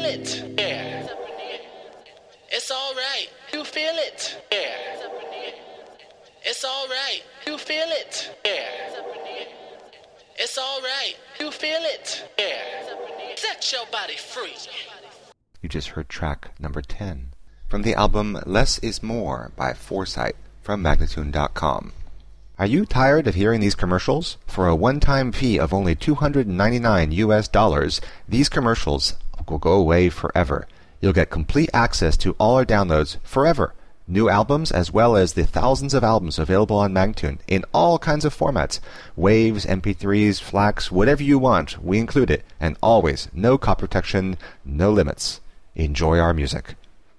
it? Yeah. It's alright. You feel it? Yeah. It's alright. You feel it? Yeah. It's alright. You feel it? Yeah. Set your body free. You just heard track number 10 from the album Less Is More by Foresight from Magnatune.com. Are you tired of hearing these commercials? For a one-time fee of only $299, these commercials will go away forever. You'll get complete access to all our downloads forever. New albums as well as the thousands of albums available on Magnatune in all kinds of formats. Waves, MP3s, FLACs, whatever you want, we include it. And always, no copy protection, no limits. Enjoy our music.